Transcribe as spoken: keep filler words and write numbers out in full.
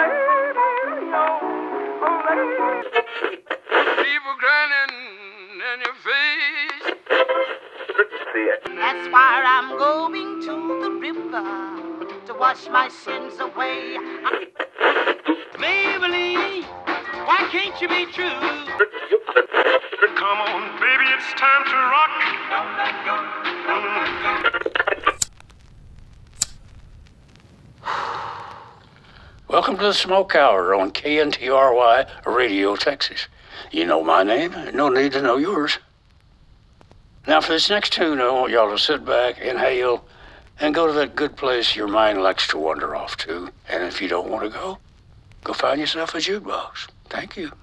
People grinning in your face. That's why I'm going to the river to wash my sins away. Maybelline, why can't you be true? Come on, baby, it's time to rock. Don't let go, don't let go. Welcome to the Smoke Hour on K N T R Y Radio, Texas. You know my name, no need to know yours. Now for this next tune, I want y'all to sit back, inhale, and go to that good place your mind likes to wander off to. And if you don't want to go, go find yourself a jukebox. Thank you.